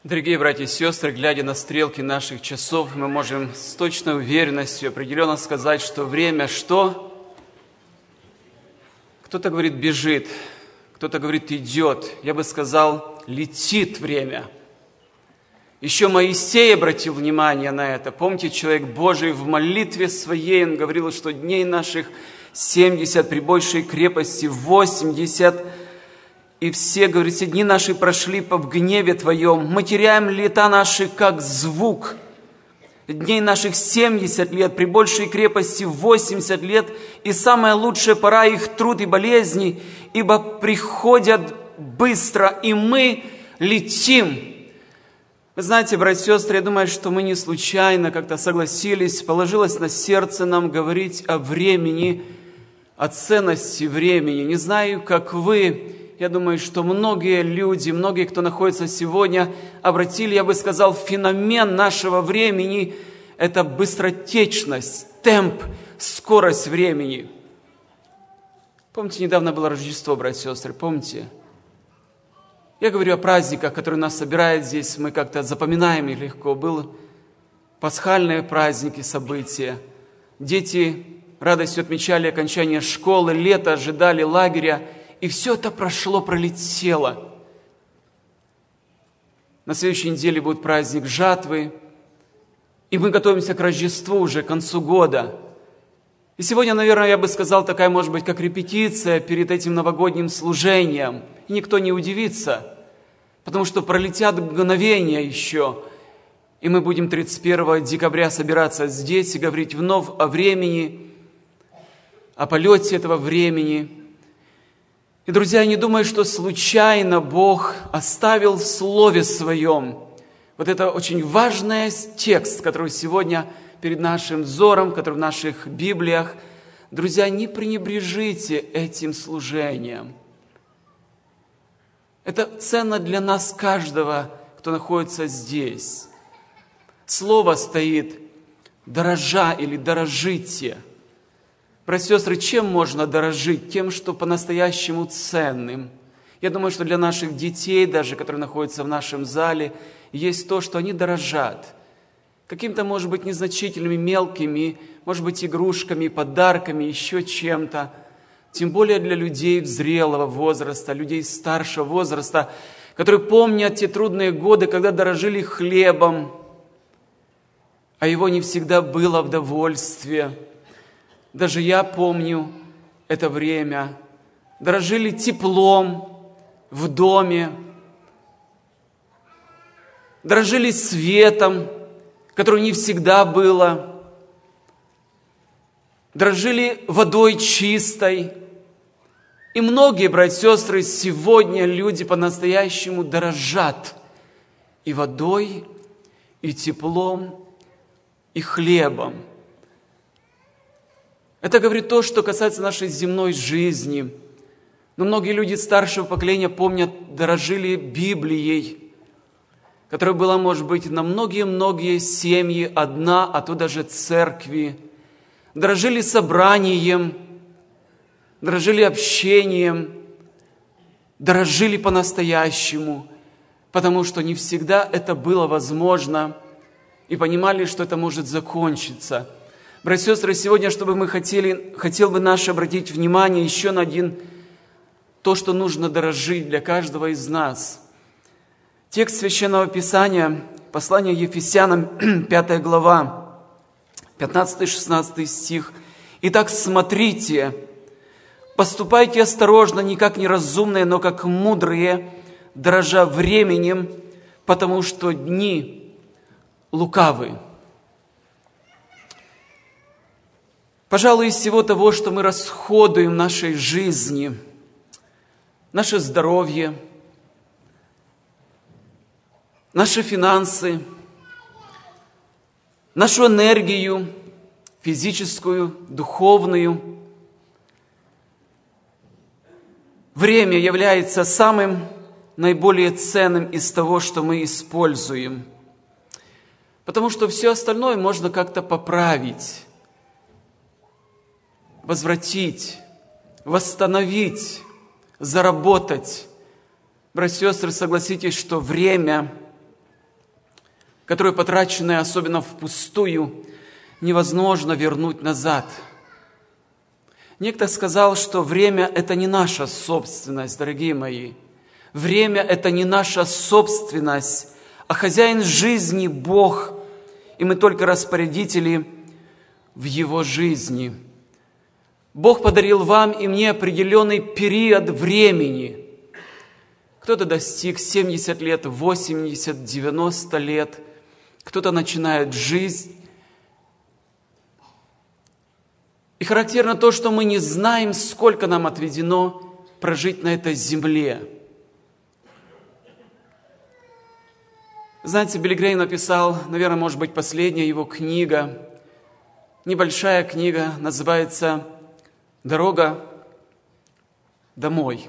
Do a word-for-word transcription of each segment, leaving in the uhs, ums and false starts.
Дорогие братья и сестры, глядя на стрелки наших часов, мы можем с точной уверенностью определенно сказать, что время что? Кто-то говорит бежит, кто-то говорит идет. Я бы сказал, летит время. Еще Моисей обратил внимание на это. Помните, человек Божий в молитве своей, он говорил, что дней наших семьдесят, при большей крепости восемьдесят. И все, говорится, дни наши прошли в гневе Твоем. Мы теряем лета наши, как звук. Дней наших семьдесят лет, при большей крепости восемьдесят лет. И самая лучшая пора их труд и болезни, ибо приходят быстро, и мы летим. Вы знаете, братья и сестры, я думаю, что мы не случайно как-то согласились, положилось на сердце нам говорить о времени, о ценности времени. Не знаю, как вы... Я думаю, что многие люди, многие, кто находится сегодня, обратили, я бы сказал, феномен нашего времени – это быстротечность, темп, скорость времени. Помните, недавно было Рождество, братья и сестры, помните? Я говорю о праздниках, которые нас собирают здесь, мы как-то запоминаем их легко. Были пасхальные праздники, события. Дети радостью отмечали окончание школы, лето, ожидали лагеря. И все это прошло, пролетело. На следующей неделе будет праздник жатвы. И мы готовимся к Рождеству уже, к концу года. И сегодня, наверное, я бы сказал, такая, может быть, как репетиция перед этим новогодним служением. И никто не удивится, потому что пролетят мгновения еще. И мы будем тридцать первого декабря собираться здесь и говорить вновь о времени, о полете этого времени. И, друзья, я не думаю, что случайно Бог оставил в Слове Своем вот это очень важный текст, который сегодня перед нашим взором, который в наших Библиях. Друзья, не пренебрежите этим служением. Это ценно для нас каждого, кто находится здесь. Слово стоит «дорожа» или «дорожите». Братья и сестры, чем можно дорожить? Тем, что по-настоящему ценным. Я думаю, что для наших детей, даже которые находятся в нашем зале, есть то, что они дорожат. Каким-то, может быть, незначительными, мелкими, может быть, игрушками, подарками, еще чем-то. Тем более для людей зрелого возраста, людей старшего возраста, которые помнят те трудные годы, когда дорожили хлебом, а его не всегда было в довольстве. Даже я помню это время. Дорожили теплом в доме. Дорожили светом, который не всегда было. Дорожили водой чистой. И многие, братья и сестры, сегодня люди по-настоящему дорожат и водой, и теплом, и хлебом. Это говорит то, что касается нашей земной жизни. Но многие люди старшего поколения помнят, дорожили Библией, которая была, может быть, на многие-многие семьи одна, а то даже церкви. Дорожили собранием, дорожили общением, дорожили по-настоящему, потому что не всегда это было возможно, и понимали, что это может закончиться. Братья и сестры, сегодня, чтобы мы хотели, хотел бы наше обратить внимание еще на один, то, что нужно дорожить для каждого из нас. Текст Священного Писания, послание Ефесянам, пятая глава, пятнадцатый-шестнадцатый стих. «Итак, смотрите, поступайте осторожно, не как неразумные, но как мудрые, дорожа временем, потому что дни лукавы». Пожалуй, из всего того, что мы расходуем в нашей жизни, наше здоровье, наши финансы, нашу энергию физическую, духовную, время является самым наиболее ценным из того, что мы используем. Потому что все остальное можно как-то поправить, возвратить, восстановить, заработать. Братья и сестры, согласитесь, что время которое потраченное, особенно впустую, невозможно вернуть назад. Некто сказал, что время – это не наша собственность, дорогие мои. Время – это не наша собственность, а хозяин жизни – Бог, и мы только распорядители в Его жизни. Бог подарил вам и мне определенный период времени. Кто-то достиг семьдесят лет, восемьдесят, девяносто лет, кто-то начинает жизнь. И характерно то, что мы не знаем, сколько нам отведено прожить на этой земле. Знаете, Билли Грэйм написал, наверное, может быть, последняя его книга, небольшая книга, называется «Дорога домой».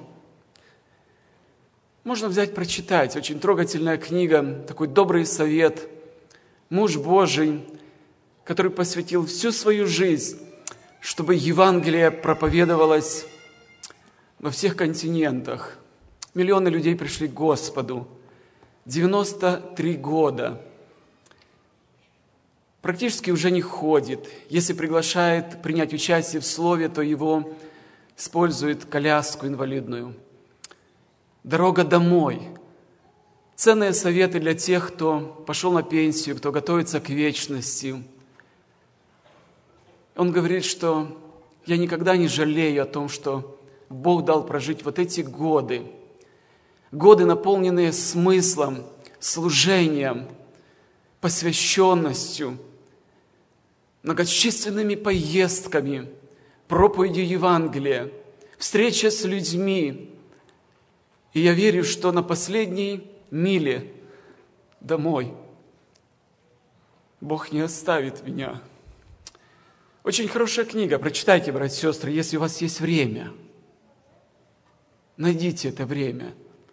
Можно взять, прочитать. Очень трогательная книга, такой добрый совет. Муж Божий, который посвятил всю свою жизнь, чтобы Евангелие проповедовалось во всех континентах. Миллионы людей пришли к Господу. девяносто три года. Практически уже не ходит. Если приглашает принять участие в слове, то его использует коляску инвалидную. Дорога домой. Ценные советы для тех, кто пошел на пенсию, кто готовится к вечности. Он говорит, что я никогда не жалею о том, что Бог дал прожить вот эти годы. Годы, наполненные смыслом, служением, посвященностью, многочисленными поездками, проповедью Евангелия, встреча с людьми. И я верю, что на последней миле домой Бог не оставит меня. Очень хорошая книга, прочитайте, братья и сестры, если у вас есть время. Найдите это время.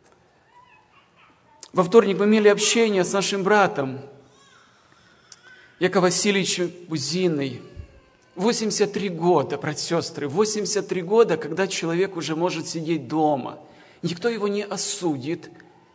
Во вторник мы имели общение с нашим братом Яковом Васильевичем Бузиной. восемьдесят три года, братья и сестры, восемьдесят три года, когда человек уже может сидеть дома. Никто его не осудит,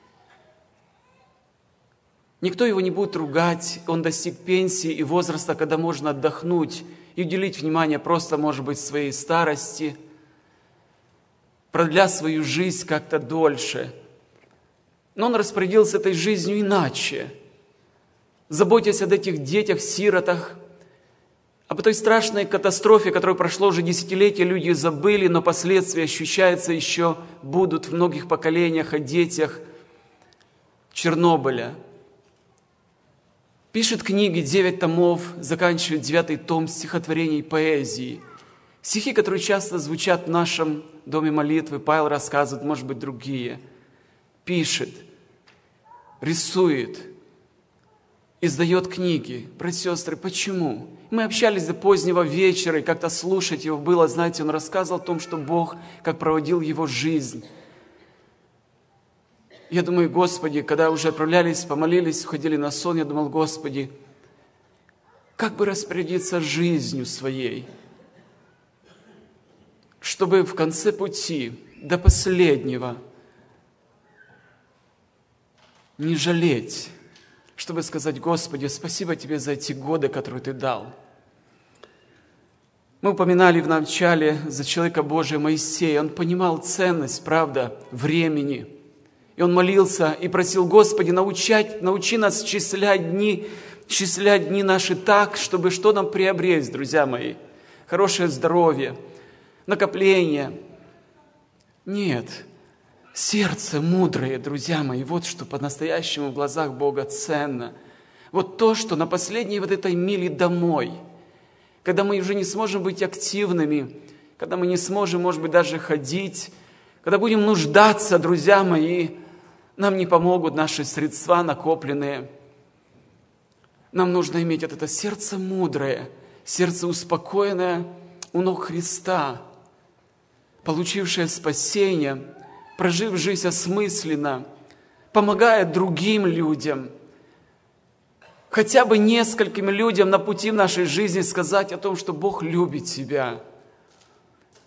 никто его не будет ругать. Он достиг пенсии и возраста, когда можно отдохнуть и уделить внимание просто, может быть, своей старости, продля свою жизнь как-то дольше. Но он распорядился этой жизнью иначе, заботясь об этих детях, сиротах, об той страшной катастрофе, которая прошла уже десятилетия, люди забыли, но последствия ощущаются еще, будут в многих поколениях о детях Чернобыля. Пишет книги, девять томов, заканчивает девятый том стихотворений и поэзии. Стихи, которые часто звучат в нашем доме молитвы, Павел рассказывает, может быть, другие. Пишет, рисует, издает книги. Братья и сестры, почему? Мы общались до позднего вечера, и как-то слушать его было, знаете, он рассказывал о том, что Бог, как проводил его жизнь. Я думаю, Господи, когда уже отправлялись, помолились, уходили на сон, я думал, Господи, как бы распорядиться жизнью своей, чтобы в конце пути, до последнего, не жалеть, чтобы сказать, Господи, спасибо Тебе за эти годы, которые Ты дал. Мы упоминали в начале за человека Божия Моисея. Он понимал ценность, правда, времени. И он молился и просил, Господи, научать, научи нас счислять дни, счислять дни наши так, чтобы что нам приобрести, друзья мои? Хорошее здоровье, накопление. Нет, сердце мудрое, друзья мои, вот что по-настоящему в глазах Бога ценно. Вот то, что на последней вот этой миле домой, когда мы уже не сможем быть активными, когда мы не сможем, может быть, даже ходить, когда будем нуждаться, друзья мои, нам не помогут наши средства накопленные. Нам нужно иметь вот это сердце мудрое, сердце успокоенное у ног Христа, получившее спасение, прожив жизнь осмысленно, помогая другим людям, хотя бы нескольким людям на пути в нашей жизни сказать о том, что Бог любит тебя.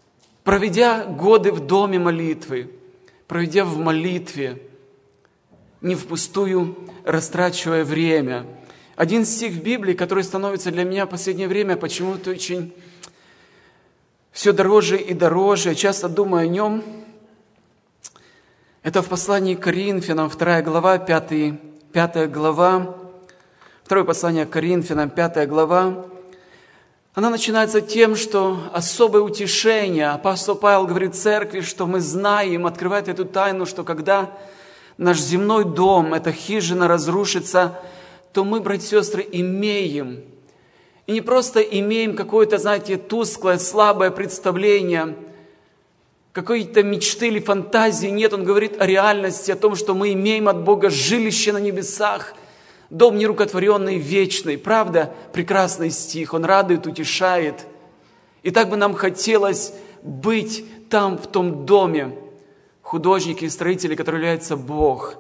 Проведя годы в доме молитвы, проведя в молитве, не впустую растрачивая время. Один стих в Библии, который становится для меня в последнее время почему-то очень все дороже и дороже, я часто думаю о нем. Это в послании к Коринфянам, вторая глава, пятая, пятая глава, второе послание к Коринфянам, пятая глава. Она начинается тем, что особое утешение. Апостол Павел говорит церкви, что мы знаем, открывает эту тайну, что когда наш земной дом, эта хижина разрушится, то мы, братья и сестры, имеем. И не просто имеем какое-то, знаете, тусклое, слабое представление, какой-то мечты или фантазии. Нет, он говорит о реальности, о том, что мы имеем от Бога жилище на небесах, дом нерукотворенный, вечный. Правда, прекрасный стих, он радует, утешает. И так бы нам хотелось быть там, в том доме, художники и строители, который является Бог.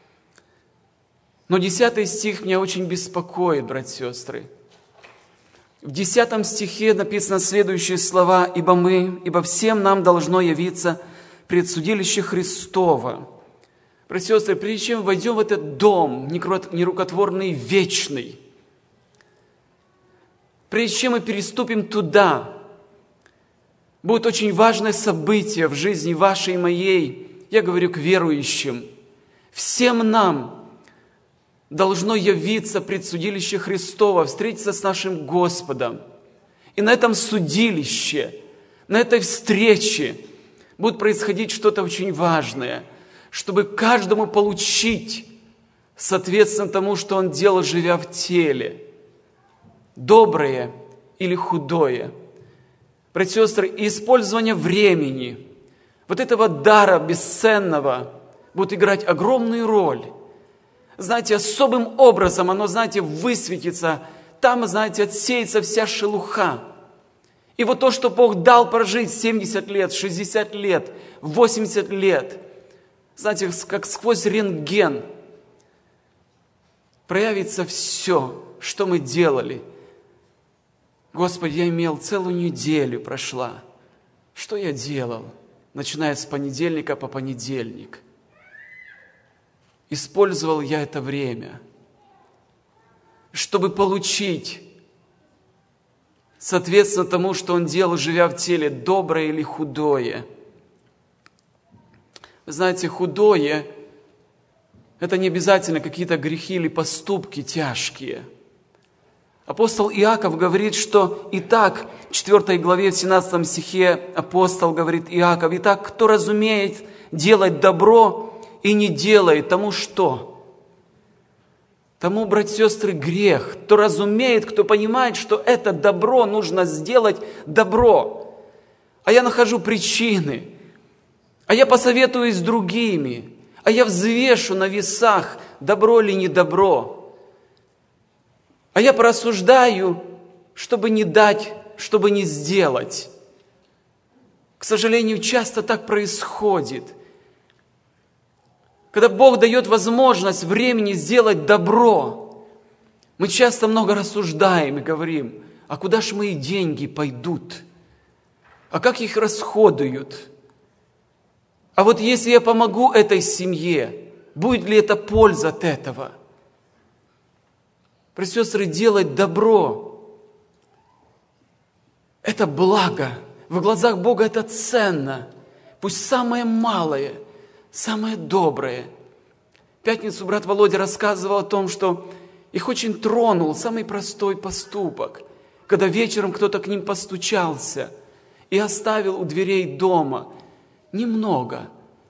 Но десятый стих меня очень беспокоит, братья и сестры. В десятом стихе написано следующие слова: «Ибо мы, ибо всем нам должно явиться предсудилище Христово». Братья и сестры, прежде чем войдем в этот дом нерукотворный, вечный, прежде чем мы переступим туда, будет очень важное событие в жизни вашей и моей, я говорю к верующим. Всем нам должно явиться предсудилище Христово, встретиться с нашим Господом. И на этом судилище, на этой встрече будет происходить что-то очень важное, чтобы каждому получить, соответственно тому, что он делал, живя в теле, доброе или худое. Братья и сестры, и использование времени, вот этого дара бесценного, будет играть огромную роль. Знаете, особым образом оно, знаете, высветится, там, знаете, отсеется вся шелуха. И вот то, что Бог дал прожить семьдесят лет, шестьдесят лет, восемьдесят лет, знаете, как сквозь рентген проявится все, что мы делали. Господи, я имел целую неделю прошла. Что я делал, начиная с понедельника по понедельник? Использовал я это время, чтобы получить, соответственно тому, что он делал, живя в теле, доброе или худое. Вы знаете, худое – это не обязательно какие-то грехи или поступки тяжкие. Апостол Иаков говорит, что итак, в четвёртой главе, в семнадцатом стихе апостол говорит Иаков: «Итак, кто разумеет делать добро и не делает, тому что? Тому, братья и сестры, грех. Кто разумеет, кто понимает, что это добро, нужно сделать добро. А я нахожу причины, а я посоветуюсь с другими, а я взвешу на весах, добро или не добро. А я порассуждаю, чтобы не дать, чтобы не сделать». К сожалению, часто так происходит. Когда Бог дает возможность времени сделать добро, мы часто много рассуждаем и говорим: а куда же мои деньги пойдут? А как их расходуют? А вот если я помогу этой семье, будет ли это польза от этого? Братья и сестры, делать добро – это благо. В глазах Бога это ценно. Пусть самое малое, самое доброе. В пятницу брат Володя рассказывал о том, что их очень тронул самый простой поступок, когда вечером кто-то к ним постучался и оставил у дверей дома немного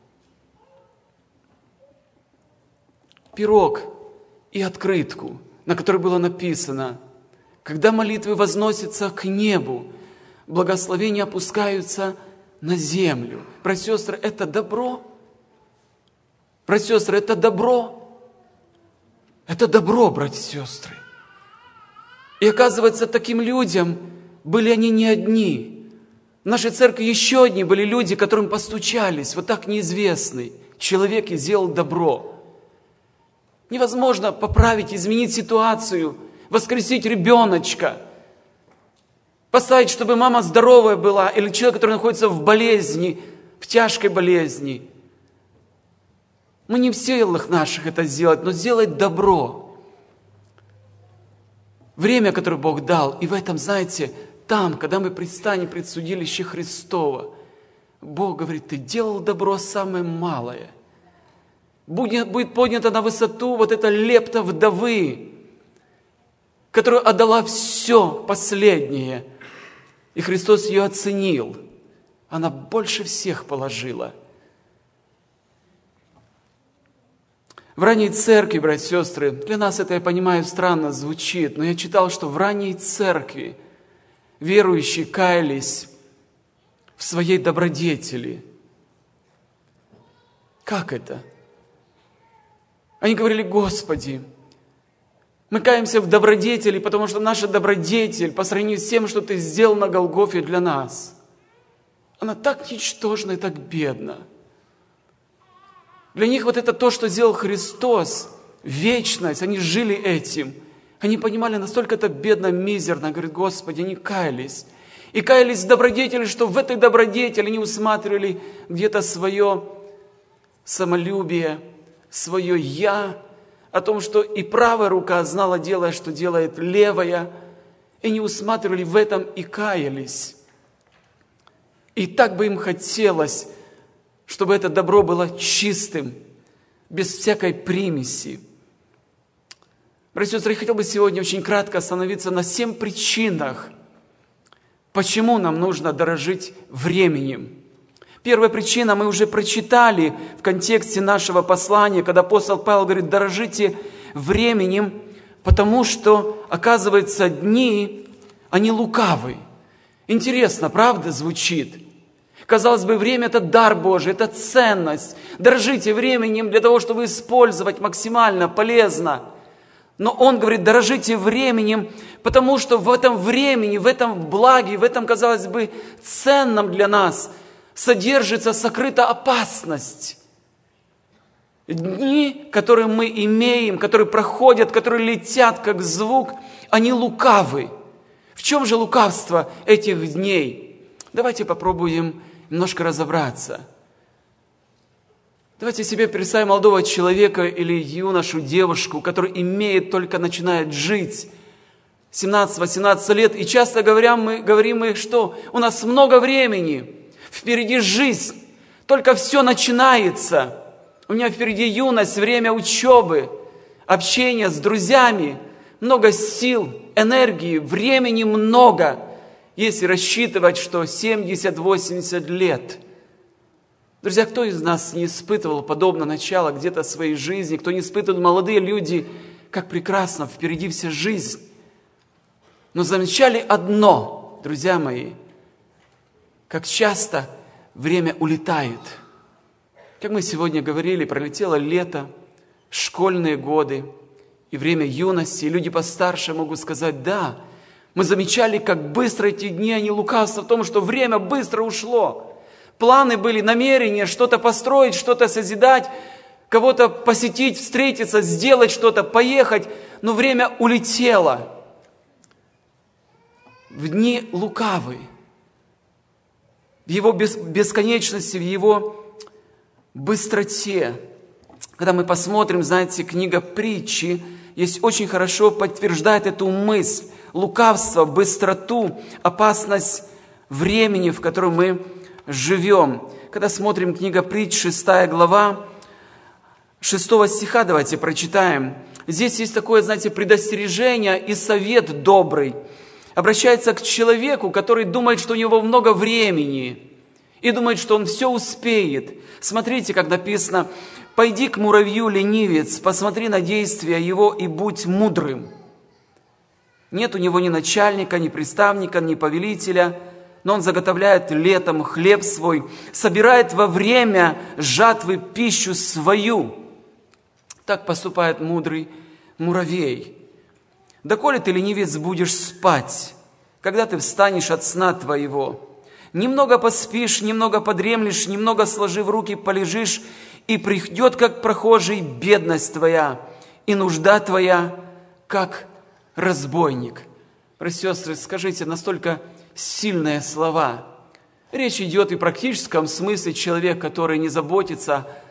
пирог и открытку, на которой было написано: когда молитвы возносятся к небу, благословения опускаются на землю. Братья и сестры, это добро. Братья и сестры, это добро. Это добро, братья и сестры. И оказывается, таким людям были они не одни. В нашей церкви еще одни были люди, которым постучались. Вот так неизвестный человек и сделал добро. Невозможно поправить, изменить ситуацию, воскресить ребеночка, поставить, чтобы мама здоровая была, или человек, который находится в болезни, в тяжкой болезни. Мы не в силах наших это сделать, но сделать добро. Время, которое Бог дал, и в этом, знаете, там, когда мы предстанем пред судилище Христово, Бог говорит: ты делал добро самое малое. Будет, будет поднята на высоту вот эта лепта вдовы, которая отдала все последнее. И Христос ее оценил. Она больше всех положила. В ранней церкви, братья и сестры, для нас это, я понимаю, странно звучит, но я читал, что в ранней церкви верующие каялись в своей добродетели. Как это? Они говорили: Господи, мы каемся в добродетели, потому что наша добродетель по сравнению с тем, что Ты сделал на Голгофе для нас, она так ничтожна и так бедна. Для них вот это то, что сделал Христос, вечность, они жили этим. Они понимали, настолько это бедно, мизерно. Говорят: Господи, они каялись. И каялись в добродетели, что в этой добродетели они усматривали где-то свое самолюбие, свое «я», о том, что и правая рука знала, делая, что делает левая, и не усматривали в этом и каялись. И так бы им хотелось, чтобы это добро было чистым, без всякой примеси. Братья и сестры, я хотел бы сегодня очень кратко остановиться на семь причинах, почему нам нужно дорожить временем. Первая причина мы уже прочитали в контексте нашего послания, когда апостол Павел говорит: дорожите временем, потому что, оказывается, дни, они лукавы. Интересно, правда, звучит? Казалось бы, время – это дар Божий, это ценность. Дорожите временем для того, чтобы использовать максимально полезно. Но он говорит: дорожите временем, потому что в этом времени, в этом благе, в этом, казалось бы, ценном для нас содержится сокрыта опасность. Дни, которые мы имеем, которые проходят, которые летят как звук, они лукавы. В чем же лукавство этих дней? Давайте попробуем немножко разобраться. Давайте себе представим молодого человека или юношу, девушку, который имеет, только начинает жить, семнадцать-восемнадцать лет, и часто говоря, мы, говорим мы, что у нас много времени, впереди жизнь, только все начинается. У меня впереди юность, время учебы, общения с друзьями, много сил, энергии, времени много, если рассчитывать, что семьдесят-восемьдесят лет. Друзья, кто из нас не испытывал подобное начало где-то в своей жизни, кто не испытывал, молодые люди, как прекрасно, впереди вся жизнь. Но замечали одно, друзья мои, как часто время улетает. Как мы сегодня говорили, пролетело лето, школьные годы и время юности. И люди постарше могут сказать: да, мы замечали, как быстро эти дни, они лукавство в том, что время быстро ушло. Планы были, намерения, что-то построить, что-то созидать, кого-то посетить, встретиться, сделать что-то, поехать. Но время улетело. В дни лукавы, в его бесконечности, в его быстроте. Когда мы посмотрим, знаете, книга Притчи, есть очень хорошо подтверждает эту мысль. Лукавство, быстроту, опасность времени, в котором мы живем. Когда смотрим книга Притч, шестая глава, шестого стиха, давайте прочитаем. Здесь есть такое, знаете, предостережение и совет добрый. Обращается к человеку, который думает, что у него много времени, и думает, что он все успеет. Смотрите, как написано: «Пойди к муравью, ленивец, посмотри на действия его и будь мудрым». Нет у него ни начальника, ни приставника, ни повелителя, но он заготовляет летом хлеб свой, собирает во время жатвы пищу свою. Так поступает мудрый муравей. Доколе ты, ленивец, будешь спать, когда ты встанешь от сна твоего? Немного поспишь, немного подремлешь, немного сложив руки полежишь, и придет, как прохожий, бедность твоя, и нужда твоя, как разбойник. Братья и сестры, скажите, настолько сильные слова. Речь идет и в практическом смысле человек, который не заботится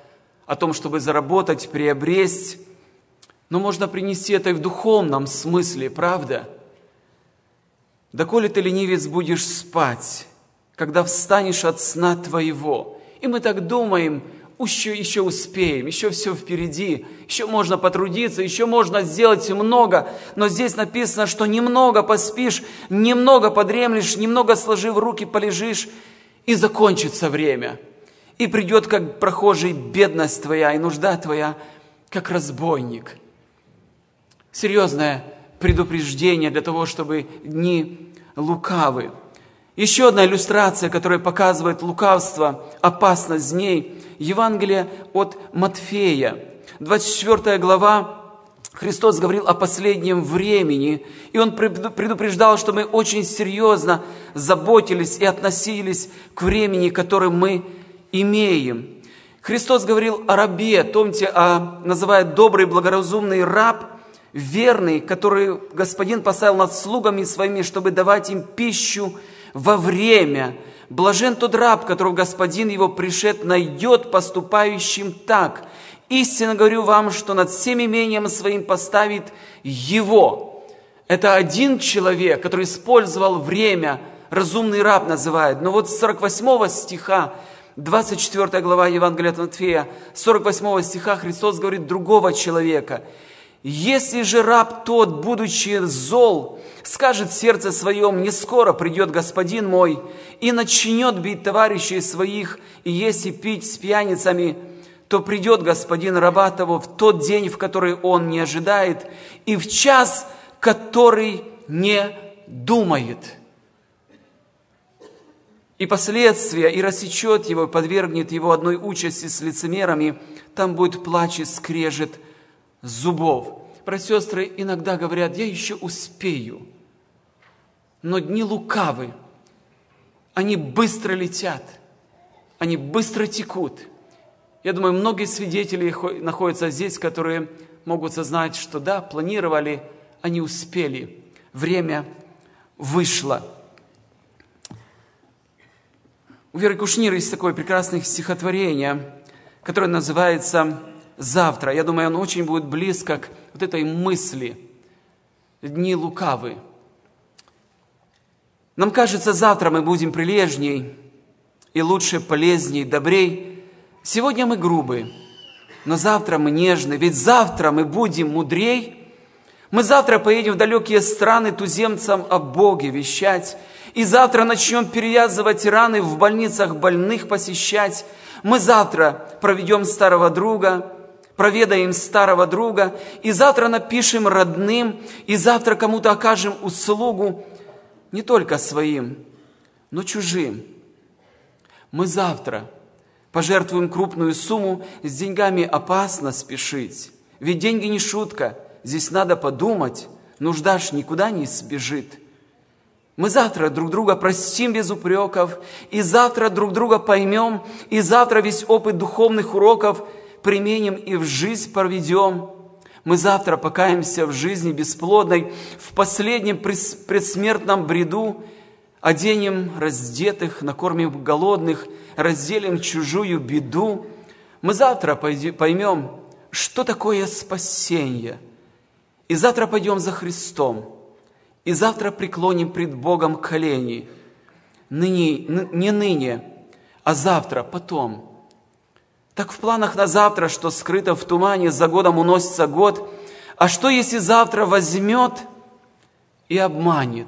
о том, чтобы заработать, приобрести. Но можно принести это и в духовном смысле, правда? «Доколе ты, ленивец, будешь спать, когда встанешь от сна твоего?» И мы так думаем, еще, еще успеем, еще все впереди, еще можно потрудиться, еще можно сделать много. Но здесь написано, что немного поспишь, немного подремлешь, немного сложив руки полежишь, и закончится время. И придет, как прохожий, бедность твоя и нужда твоя, как разбойник. Серьезное предупреждение для того, чтобы дни лукавы. Еще одна иллюстрация, которая показывает лукавство, опасность дней. Евангелие от Матфея, двадцать четвёртая глава. Христос говорил о последнем времени, и Он предупреждал, что мы очень серьезно заботились и относились к времени, которое мы имеем. Христос говорил о рабе, помните, о, называет добрый, благоразумный раб, верный, который Господин поставил над слугами своими, чтобы давать им пищу во время. Блажен тот раб, которого Господин его пришед найдет поступающим так. Истинно говорю вам, что над всем имением своим поставит его. Это один человек, который использовал время, разумный раб называет. Но вот с сорок восьмого стиха, двадцать четвёртая глава Евангелия от Матфея, сорок восьмого стиха Христос говорит другого человека. «Если же раб тот, будучи зол, скажет в сердце своем, не скоро придет господин мой, и начнет бить товарищей своих, и есть и пить с пьяницами, то придет господин раба того в тот день, в который он не ожидает, и в час, который не думает. И последствия, и рассечет его, подвергнет его одной участи с лицемерами, там будет плач и скрежет зубов». Братья и сестры иногда говорят: я еще успею. Но дни лукавы, они быстро летят, они быстро текут. Я думаю, многие свидетели находятся здесь, которые могут сознать, что да, планировали, они успели, время вышло. У Веры Кушнир есть такое прекрасное стихотворение, которое называется «Завтра». Я думаю, оно очень будет близко к вот этой мысли. Дни лукавы. Нам кажется, завтра мы будем прилежней и лучше, полезней, добрей. Сегодня мы грубы, но завтра мы нежны, ведь завтра мы будем мудрей. Мы завтра поедем в далекие страны туземцам о Боге вещать, и завтра начнем перевязывать раны, в больницах больных посещать. Мы завтра проведем старого друга, проведаем старого друга, и завтра напишем родным, и завтра кому-то окажем услугу, не только своим, но чужим. Мы завтра пожертвуем крупную сумму, с деньгами опасно спешить, ведь деньги не шутка, здесь надо подумать, нужда ж никуда не сбежит. Мы завтра друг друга простим без упреков, и завтра друг друга поймем, и завтра весь опыт духовных уроков применим и в жизнь проведем. Мы завтра покаемся в жизни бесплодной, в последнем предсмертном бреду, оденем раздетых, накормим голодных, разделим чужую беду. Мы завтра поймем, что такое спасение, и завтра пойдем за Христом, и завтра преклоним пред Богом колени. Ныне, не ныне, а завтра, потом. Так в планах на завтра, что скрыто в тумане, за годом уносится год. А что, если завтра возьмет и обманет?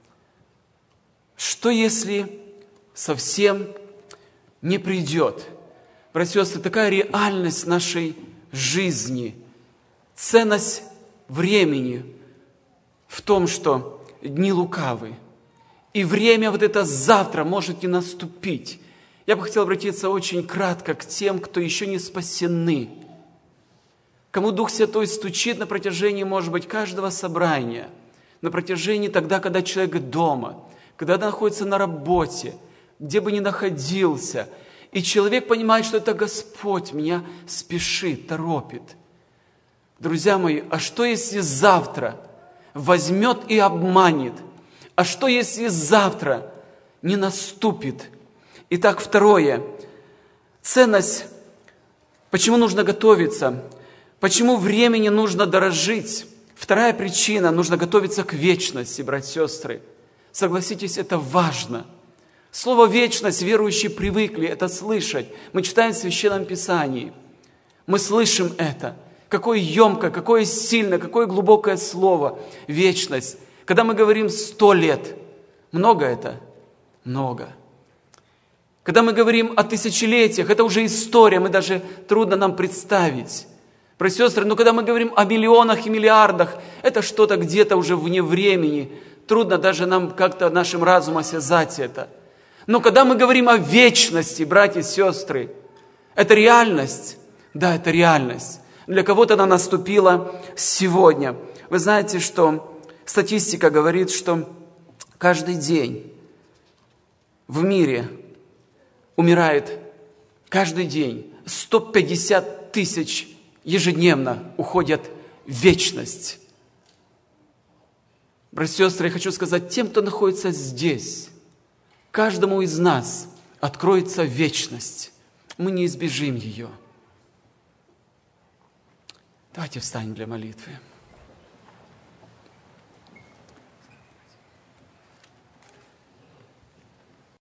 Что, если совсем не придет? Братья и сестры, такая реальность нашей жизни, ценность времени в том, что дни лукавы, и время вот это завтра может не наступить. Я бы хотел обратиться очень кратко к тем, кто еще не спасены, кому Дух Святой стучит на протяжении, может быть, каждого собрания, на протяжении тогда, когда человек дома, когда находится на работе, где бы ни находился, и человек понимает, что это Господь меня спешит, торопит. Друзья мои, а что, если завтра возьмет и обманет? А что, если завтра не наступит? Итак, второе. Ценность Почему нужно готовиться? Почему времени нужно дорожить? Вторая причина – нужно готовиться к вечности, братья и сестры. Согласитесь, это важно. Слово «вечность» верующие привыкли это слышать. Мы читаем в Священном Писании. Мы слышим это. Какое емкое, какое сильное, какое глубокое слово – вечность. Когда мы говорим «сто лет», много это? Много. Когда мы говорим о тысячелетиях, это уже история, мы даже трудно нам представить. Братья и сестры, но когда мы говорим о миллионах и миллиардах, это что-то где-то уже вне времени. Трудно даже нам как-то нашим разумом осязать это. Но когда мы говорим о вечности, братья и сестры, это реальность. Да, это реальность. Для кого-то она наступила сегодня. Вы знаете, что статистика говорит, что каждый день в мире умирает каждый день сто пятьдесят тысяч ежедневно уходят в вечность. Братья и сестры, я хочу сказать тем, кто находится здесь, каждому из нас откроется вечность. Мы не избежим ее. Давайте встанем для молитвы.